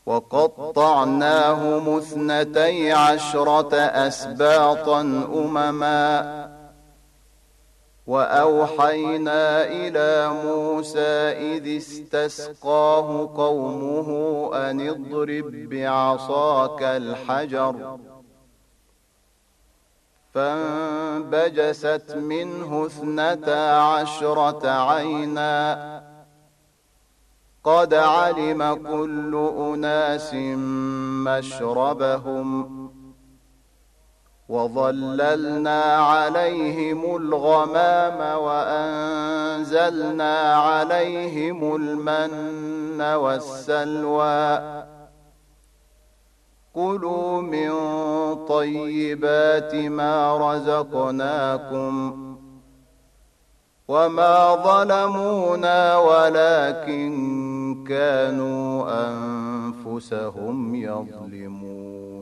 وقطعناهم 12 أسباطا أمما وأوحينا إلى موسى إذ استسقاه قومه أن اضرب بعصاك الحجر فانبجست منه 12 عينا قد علم كل أناس مشربهم وظللنا عليهم الغمام وأنزلنا عليهم المن والسلوى كلوا من طيبات ما رزقناكم وما ظلمونا ولكن كانوا أنفسهم يظلمون